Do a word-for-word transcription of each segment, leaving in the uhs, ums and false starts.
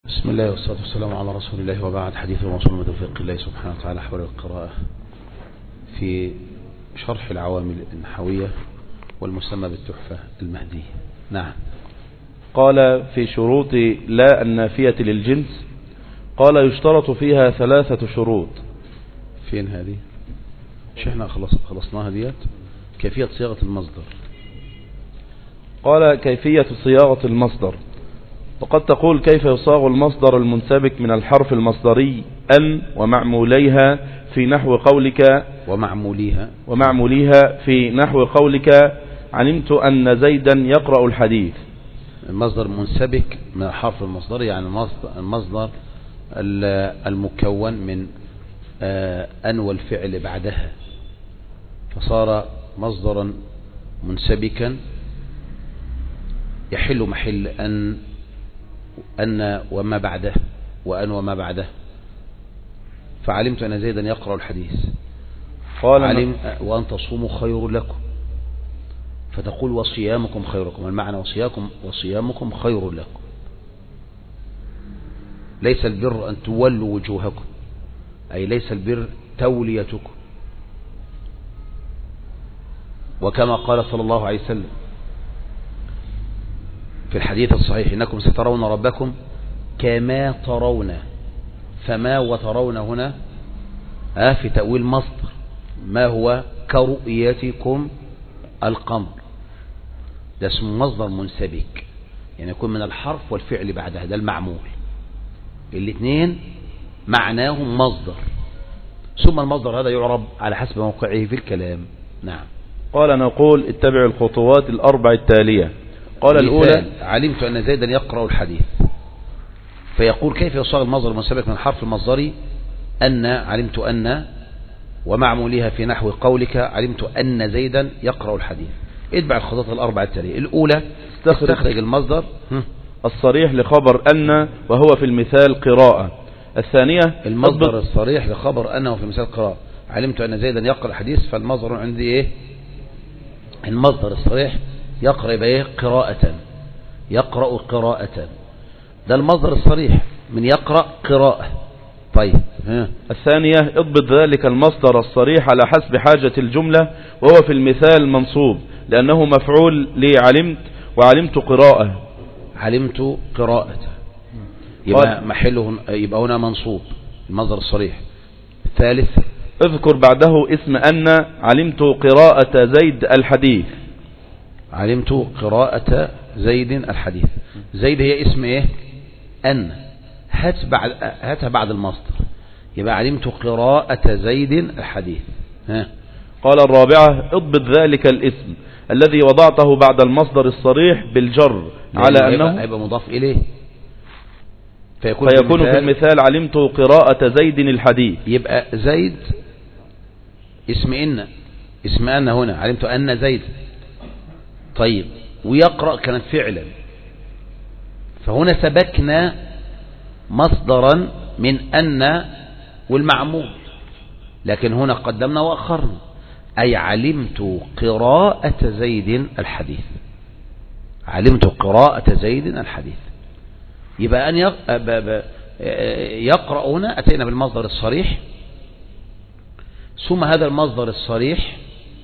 بسم الله والصلاة والسلام على رسول الله، وبعد. حديث موصول من توفيق الله سبحانه وتعالى حول القراءة في شرح العوامل النحوية والمسمى بالتحفة المهدية. نعم. قال في شروط لا النافية للجنس، قال يشترط فيها ثلاثة شروط. فين هذه؟ مش احنا خلص خلصناها ديت؟ كيفية صياغة المصدر. قال كيفية صياغة المصدر، وقد تقول كيف يصاغ المصدر المنسبك من الحرف المصدري أن ومعموليها في نحو قولك ومعموليها ومعموليها في نحو قولك علمت أن زيدا يقرأ الحديث. المصدر منسبك من الحرف المصدري، يعني المصدر المكون من أن والفعل بعدها، فصار مصدرا منسبكا يحل محل أن أن وما بعده وأن وما بعده. فعلمت أن زيدا يقرأ الحديث، قال علم وأن تصوموا خير لكم، فتقول وصيامكم خير لكم. المعنى وصيامكم وصيامكم خير لكم. ليس البر أن تولوا وجوهكم، أي ليس البر توليتكم. وكما قال صلى الله عليه وسلم في الحديث الصحيح إنكم سترون ربكم كما ترون. فما وترون هنا آه في تأويل مصدر، ما هو كرؤيتكم القمر. ده اسمه مصدر منسبك، يعني يكون من الحرف والفعل بعدها، ده المعمول. الاثنين معناهم مصدر، ثم المصدر هذا يعرب على حسب موقعه في الكلام. نعم. قال نقول اتبع الخطوات الأربع التالية. قال الأولى علمت أن زيدا يقرأ الحديث، فيقول كيف يصاغ المصدر المنسبك من الحرف المصدري أن علمت أن ومعمولها في نحو قولك علمت أن زيدا يقرأ الحديث. اتبع الخطوات الأربع التالية. الأولى استخرج المصدر الصريح لخبر أن وهو في المثال قراءة. الثانية المصدر الصريح لخبر أن وهو في المثال قراءة. علمت أن زيدا يقرأ الحديث، فالمصدر عندي إيه؟ المصدر الصريح يقرأ بإيه؟ قراءة. يقرأ قراءة، ده المصدر الصريح من يقرأ قراءة. طيب ها. الثانية اضبط ذلك المصدر الصريح على حسب حاجة الجملة، وهو في المثال منصوب لأنه مفعول لعلمت، وعلمت قراءة. علمت قراءة يبقى محله، يبقى هنا منصوب المصدر الصريح. الثالث اذكر بعده اسم أن علمت قراءة زيد الحديث. علمت قراءة زيد الحديث. زيد هي اسم ايه؟ أن. هات بعد هاتها بعد المصدر، يبقى علمت قراءة زيد الحديث. ها. قال الرابعة اضبط ذلك الاسم الذي وضعته بعد المصدر الصريح بالجر على أنه هيبقى مضاف إليه، فيكون, فيكون في المثال علمت قراءة زيد الحديث. يبقى زيد اسم إن، اسم أن هنا علمت أن زيد. طيب ويقرأ كانت فعلا، فهنا سبكنا مصدرا من أن والمعمول، لكن هنا قدمنا وأخرنا، أي علمت قراءة زيد الحديث. علمت قراءة زيد الحديث. يبقى أن يقرأ هنا أتينا بالمصدر الصريح، ثم هذا المصدر الصريح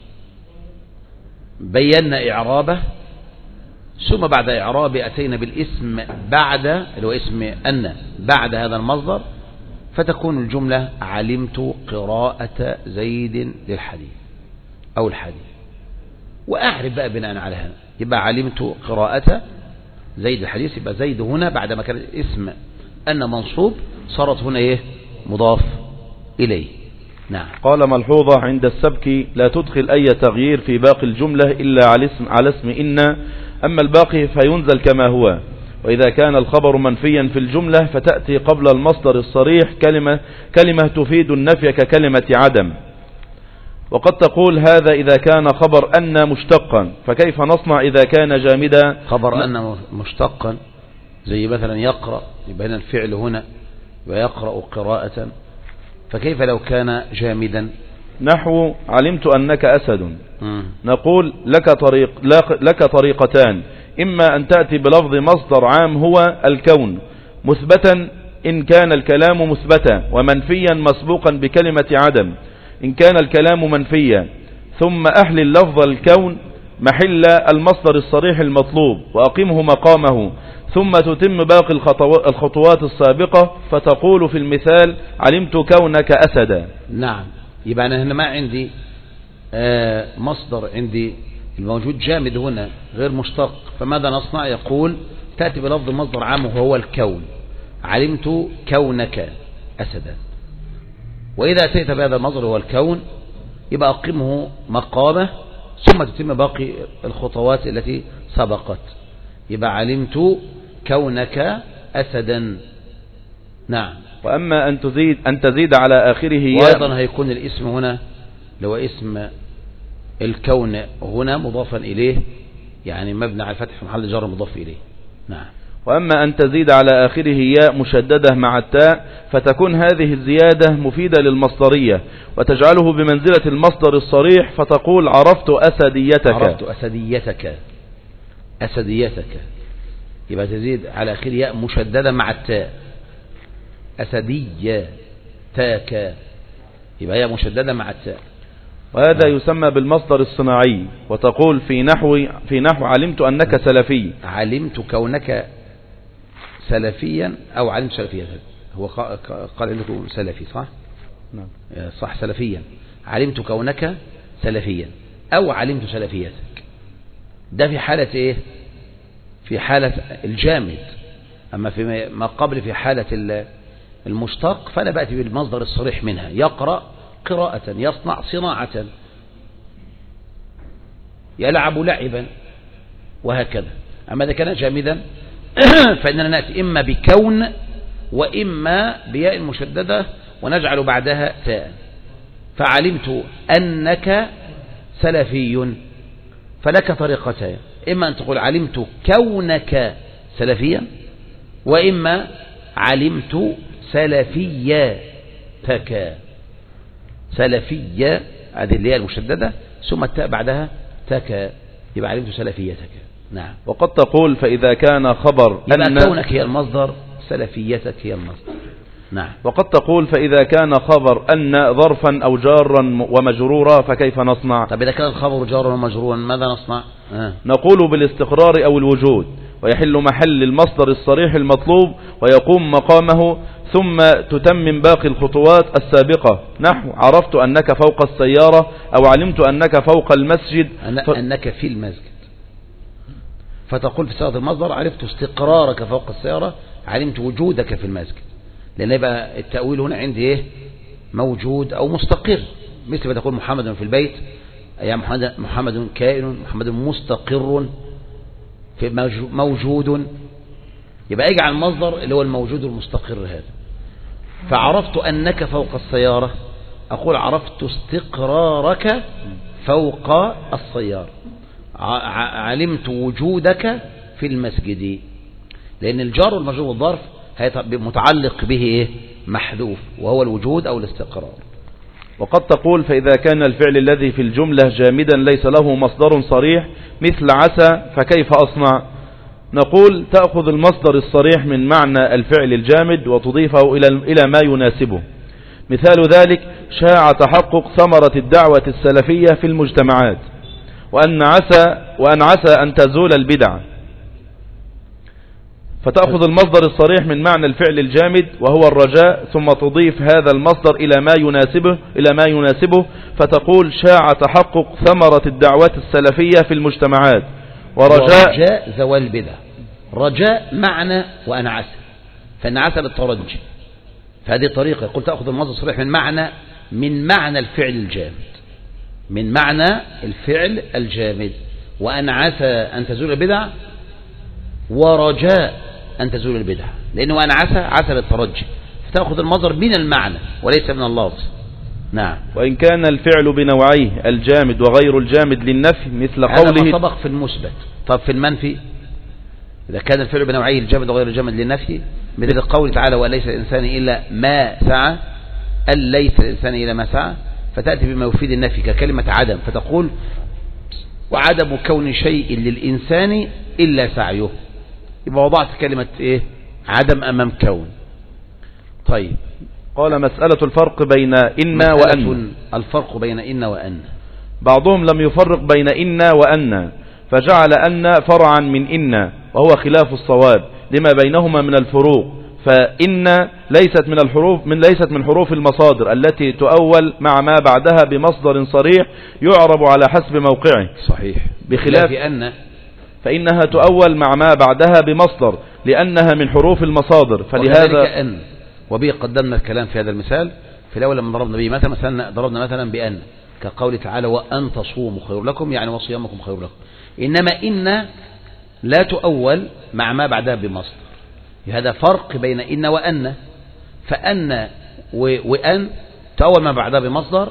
بينا إعرابه، ثم بعد إعرابه أتينا بالاسم بعد اللي هو اسم أن بعد هذا المصدر، فتكون الجملة علمت قراءة زيد للحديث أو الحديث. وأعرف بقى بناء على هذا، يبقى علمت قراءة زيد الحديث، يبقى زيد هنا بعد ما كان اسم أن منصوب صارت هنا إيه؟ مضاف إليه. نعم. قال ملحوظة عند السبك لا تدخل أي تغيير في باقي الجملة إلا على اسم, على اسم إن، أما الباقي فينزل كما هو. وإذا كان الخبر منفيا في الجملة فتأتي قبل المصدر الصريح كلمة, كلمة تفيد النفي ككلمة عدم. وقد تقول هذا إذا كان خبر أن مشتقا، فكيف نصنع إذا كان جامدا؟ خبر أن مشتقا زي مثلا يقرأ، يبقى هنا الفعل هنا ويقرأ قراءة، فكيف لو كان جامدا؟ نحو علمت أنك أسد. م. نقول لك طريق لك طريقتان، إما أن تأتي بلفظ مصدر عام هو الكون، مثبتا إن كان الكلام مثبتا، ومنفيا مسبوقا بكلمة عدم إن كان الكلام منفيا. ثم أحلل لفظ الكون محل المصدر الصريح المطلوب وأقمه مقامه، ثم تتم باقي الخطوات السابقة، فتقول في المثال علمت كونك أسدا. نعم. يبقى أنا هنا ما عندي آه مصدر، عندي الموجود جامد هنا غير مشتق، فماذا نصنع؟ يقول تأتي بلفظ مصدر عام وهو الكون، علمت كونك أسدا. وإذا أتيت بهذا المصدر هو الكون يبقى أقمه مقامه، ثم تتم باقي الخطوات التي سبقت. يبقى علمت كونك أسدا. نعم. وأما أن تزيد أن تزيد على آخره، وأيضا هيكون الاسم هنا لو اسم الكون هنا مضافا إليه، يعني مبني على الفتح في محل جر مضاف إليه. نعم. وأما أن تزيد على آخره ياء مشددة مع التاء، فتكون هذه الزيادة مفيدة للمصدرية وتجعله بمنزلة المصدر الصريح، فتقول عرفت أسديتك. عرفت أسديتك أسديتك. يبقى تزيد على آخره ياء مشددة مع التاء، أسدية تاك، يبقى ياء مشددة مع التاء. وهذا يسمى بالمصدر الصناعي. وتقول في نحو في نحو علمت أنك سلفي. علمت كونك سلفيا أو علمت سلفيا. هو قال انه سلفي صح؟ نعم صح، سلفيا. علمت كونك سلفيا أو علمت سلفيتك. ده في حالة إيه؟ في حالة الجامد. أما في ما قبل في حالة المشتق فأنا بأتي بالمصدر الصريح منها، يقرأ قراءة، يصنع صناعة، يلعب لعبا، وهكذا. أما إذا كان جامدا فإننا نأتي إما بكون وإما بياء مشددة ونجعل بعدها تاء. فعلمت أنك سلفي، فلك طريقتين، إما أن تقول علمت كونك سلفيا، وإما علمت سلفيتك. سلفية هذه اللي هي المشددة ثم التاء بعدها تك، يبقى علمت سلفيتك. نعم. وقد تقول فإذا كان خبر أن كونك هي المصدر، سلفيتك هي المصدر. نعم. وقد تقول فإذا كان خبر أن ظرفا أو جارا ومجرورا فكيف نصنع؟ طب إذا كان الخبر جارا ومجرورا ماذا نصنع؟ آه. نقول بالاستقرار أو الوجود، ويحل محل المصدر الصريح المطلوب ويقوم مقامه، ثم تتمم باقي الخطوات السابقة. نحو عرفت أنك فوق السيارة أو علمت أنك فوق المسجد. ف... أنك في المسجد، فتقول في صيغة المصدر عرفت استقرارك فوق السيارة، علمت وجودك في المسجد، لأن يبقى التأويل هنا عندي إيه؟ موجود أو مستقر. مثل ما تقول محمد في البيت، يا محمد محمد كائن، محمد مستقر، في موجود، يبقى اجعل المصدر اللي هو الموجود المستقر هذا. فعرفت أنك فوق السيارة، أقول عرفت استقرارك فوق السيارة، علمت وجودك في المسجد، لأن الجار والمجرور والظرف متعلق به إيه؟ محذوف، وهو الوجود أو الاستقرار. وقد تقول فإذا كان الفعل الذي في الجملة جامدا ليس له مصدر صريح مثل عسى فكيف أصنع؟ نقول تأخذ المصدر الصريح من معنى الفعل الجامد وتضيفه إلى ما يناسبه. مثال ذلك شاع تحقق ثمرة الدعوة السلفية في المجتمعات، وأن عسى وأن عسى أن تزول البدع. فتأخذ المصدر الصريح من معنى الفعل الجامد وهو الرجاء، ثم تضيف هذا المصدر إلى ما يناسبه إلى ما يناسبه فتقول شاع تحقق ثمرة الدعوة السلفية في المجتمعات، ورجاء ورجاء زوال البدع. رجاء معنى وأنا عسى، فإن عسى للترجي، فهذه طريقة. قلت تأخذ المصدر الصريح من معنى من معنى الفعل الجامد، من معنى الفعل الجامد، وأن عسى أن تزول البدع، ورجاء أن تزول البدع، لأنه أنا عسى عسى للترجي، فتأخذ المصدر من المعنى وليس من اللفظ. نعم. وإن كان الفعل بنوعيه الجامد وغير الجامد للنفي مثل قوله، هذا ما سبق في المثبت. طب في المنفي إذا كان الفعل بنوعيه الجامد وغير الجامد للنفي مثل قوله تعالى وليس الإنسان إلا ما سعى، أن ليس الإنسان إلا ما سعى، فتأتي بما يفيد النفي ككلمة عدم، فتقول وعدم كون شيء للإنسان إلا سعيه، يبقى وضعت كلمة إيه؟ عدم أمام كون. طيب قال مسألة الفرق بين إن وأن. الفرق بين إن وأن، بعضهم لم يفرق بين إن وأن فجعل أن فرعا من إن، وهو خلاف الصواب لما بينهما من الفروق. فإن ليست من الحروف من ليست من حروف المصادر التي تؤول مع ما بعدها بمصدر صريح يعرب على حسب موقعه. صحيح. بخلاف أن فإنها تؤول مع ما بعدها بمصدر لأنها من حروف المصادر. فلهذا أن، وبه قدمنا الكلام في هذا المثال في الأول لما ضربنا به مثلا مثلا ضربنا مثلا بأن كقول تعالى وأن تصوموا خير لكم، يعني وصيامكم خير لكم. إنما إن لا تؤول مع ما بعدها بمصدر، هذا فرق بين إن وأن. فأن وأن تؤول ما بعدها بمصدر،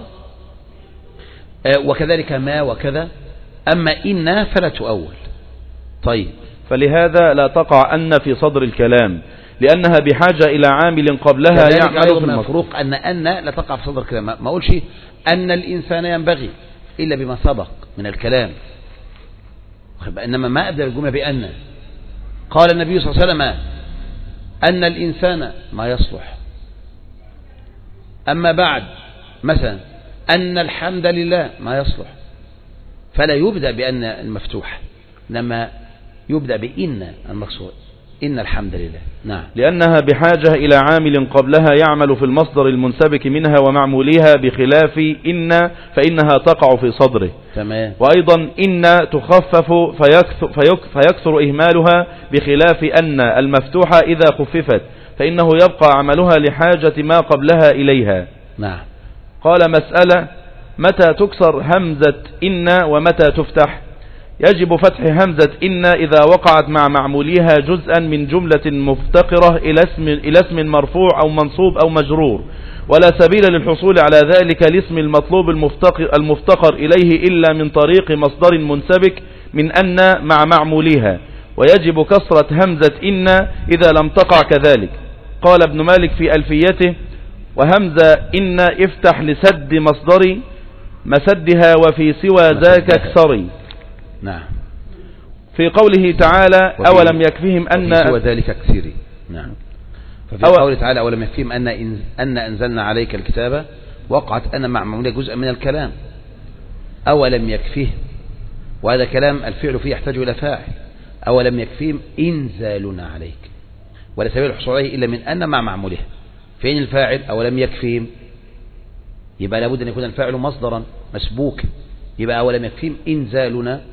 وكذلك ما وكذا. أما إن فلا تؤول. طيب فلهذا لا تقع أن في صدر الكلام لأنها بحاجة إلى عامل قبلها يعمل في المفروق. أن أن لا تقع في صدر الكلام، ما أقولش أن الإنسان ينبغي إلا بما سبق من الكلام، إنما ما أبدأ الجملة بأن. قال النبي صلى الله عليه وسلم أن الإنسان ما يصلح. أما بعد مثلا أن الحمد لله ما يصلح، فلا يبدأ بأن المفتوح، إنما يبدأ بإن المقصود، إن الحمد لله. نعم. لأنها بحاجة إلى عامل قبلها يعمل في المصدر المنسبك منها ومعموليها، بخلاف إن فإنها تقع في صدره. تمام. وأيضا إن تخفف فيكثر, فيكثر إهمالها، بخلاف أن المفتوحة إذا خففت فإنه يبقى عملها لحاجة ما قبلها إليها. نعم. قال مسألة متى تكسر همزة إن ومتى تفتح؟ يجب فتح همزة إن إذا وقعت مع معموليها جزءا من جملة مفتقرة إلى اسم, إلى اسم مرفوع أو منصوب أو مجرور، ولا سبيل للحصول على ذلك الاسم المطلوب المفتقر, المفتقر إليه إلا من طريق مصدر منسبك من أن مع معموليها، ويجب كسرة همزة إن إذا لم تقع كذلك. قال ابن مالك في ألفيته وهمزة إن افتح لسد مصدري مسدها وفي سوى ذاك اكسري. نعم. في قوله تعالى أولم يكفيهم أن سوى ذلك كثيري. نعم. ففي أو... قوله تعالى أولم يكفيهم أن إن... أن أنزلنا عليك الكتاب وقعت أن مع معمولية جزء من الكلام. أولم يكفيه، وهذا كلام الفعل فيه يحتاج إلى فاعل. أولم يكفيهم إنزالنا عليك، ولا سبيل الحصول عليه إلا من أن مع معمولها. فين الفاعل؟ أولم يكفيهم، يبقى لابد أن يكون الفاعل مصدرا مسبوك، يبقى أولم يكفيهم إنزالنا،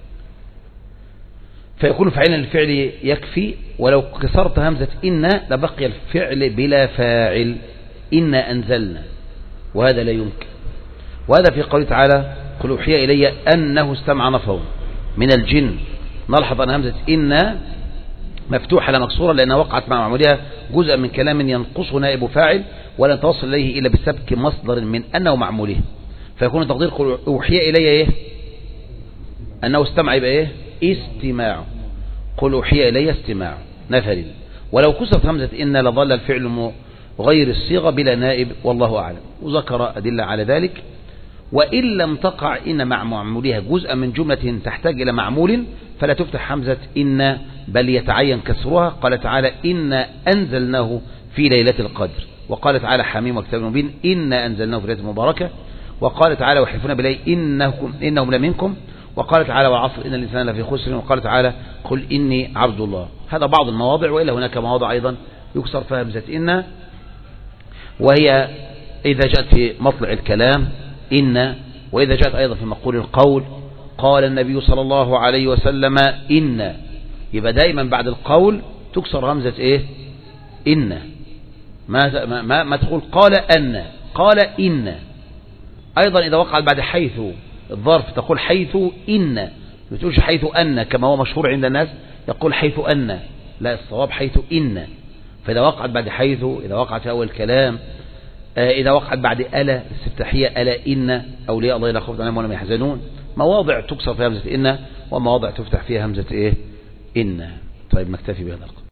فيكون فعلا الفعل يكفي. ولو كسرت همزة إن لبقي الفعل بلا فاعل، إن أنزلنا، وهذا لا يمكن. وهذا في قوله تعالى قل أوحي إلي أنه استمع نفر من الجن. نلحظ أن همزة إن مفتوحة لا مكسورة لأنها وقعت مع معمولها جزء من كلام ينقصه نائب فاعل ولن توصل إليه إلا بسبك مصدر من أنه معموله، فيكون تقدير قل أوحي إلي إيه؟ أنه استمع، يبقى إيه؟ استماع. قل أوحي إلي استماع نفر. ولو كسرت همزة إن لظل الفعل غير الصيغة بلا نائب، والله أعلم. وذكر أدلة على ذلك. وإن لم تقع إن مع معمولها جزء من جملة تحتاج إلى معمول فلا تفتح همزة إن، بل يتعين كسرها. قال تعالى إن أنزلناه في ليلة القدر، وقال تعالى حميم وكتاب مبين إن أنزلناه في ليلة مباركة، وقال تعالى ويحلفون بالله إنهم, إنهم لمنكم، وقال تعالى والعصر إن الإنسان لفي خسر، وقال تعالى قل إني عبد الله. هذا بعض المواضع، وإلا هناك مواضع أيضا يكسر فيها همزة إن، وهي إذا جاءت في مطلع الكلام إن، وإذا جاءت أيضا في مقول القول قال النبي صلى الله عليه وسلم إن، يبقى دائما بعد القول تكسر همزة إيه؟ إن. ما, ما, ما تقول قال أن، قال إن. أيضا إذا وقعت بعد حيث الظرف تقول حيث إن، ما تقولش حيث أن كما هو مشهور عند الناس، يقول حيث أن، لا، الصواب حيث إن. فإذا وقعت بعد حيث، إذا وقعت في أول الكلام، إذا وقعت بعد ألا الاستفتاحية ألا إن أولياء الله لا خوف عليهم ولا هم يحزنون، مواضع تكسر فيها همزة إن، ومواضع تفتح فيها همزة إيه؟ إن. طيب نكتفي بهذا القدر.